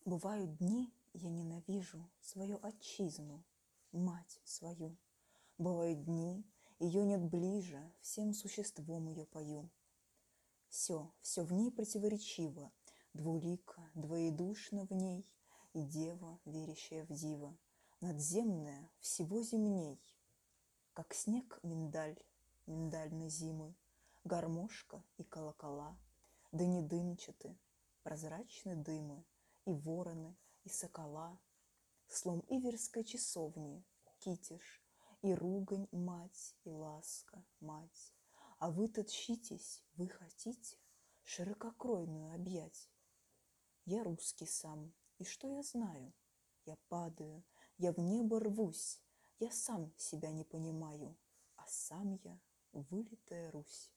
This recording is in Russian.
Бывают дни, я ненавижу свою отчизну, мать свою. Бывают дни, ее нет ближе, всем существом ее пою. Все в ней противоречиво, двулико, двоедушно в ней, и дева, верящая в диво, надземная всего земней. Как снег миндальной зимы, гармошка и колокола, да не дымчаты, прозрачны дымы, и вороны, и сокола, слом иверской часовни, китиш, и ругань мать, и ласка мать. А вы-то тщитесь, вы хотите ширококройную объять. Я русский сам, и что я знаю? Я падаю, я в небо рвусь, я сам себя не понимаю, а сам я вылитая Русь.